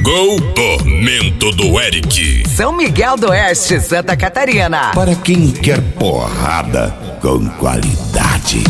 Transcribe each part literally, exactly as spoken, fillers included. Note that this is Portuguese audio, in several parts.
Gol Tormento do Eric. São Miguel do Oeste, Santa Catarina. Para quem quer porrada com qualidade.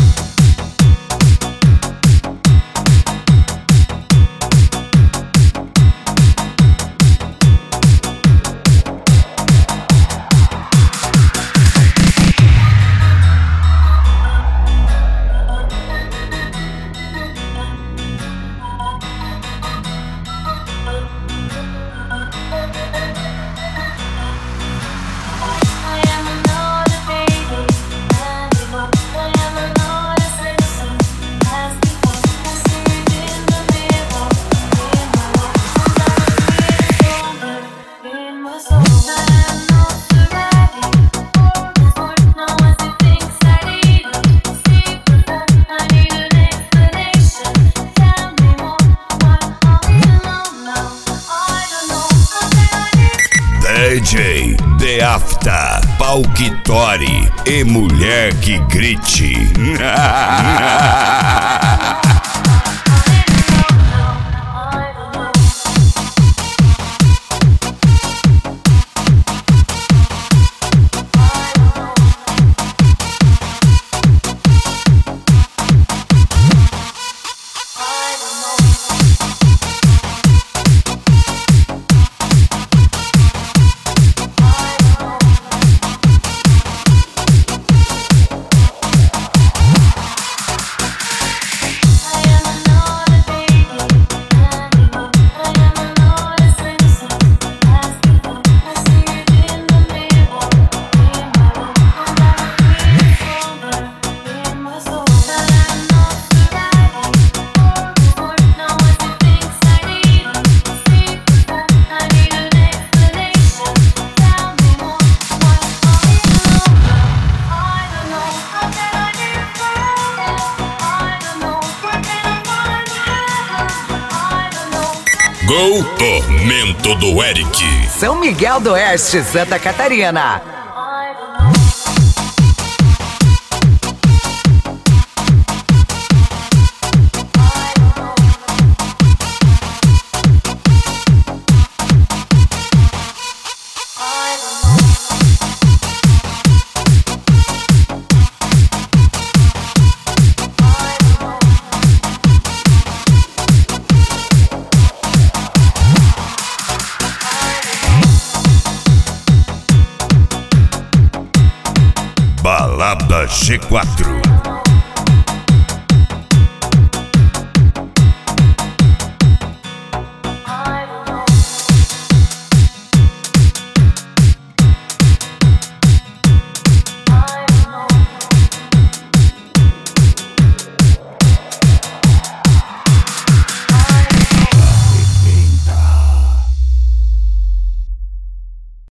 D J The Afta, Palquitori e mulher que grite. Gol Tormento do Eric. São Miguel do Oeste, Santa Catarina. Balada G quatro.